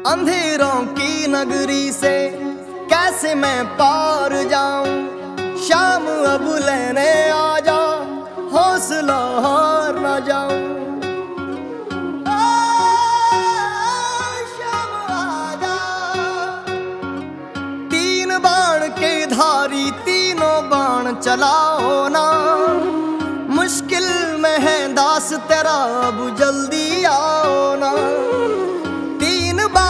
अंधेरों की नगरी से कैसे मैं पार जाऊं। शाम अब लेने आ जा, हौसला हार ना जाऊं। शाम आजा। तीन बाण के धारी तीनों बाण चलाओ ना, मुश्किल में है दास तेरा बुझा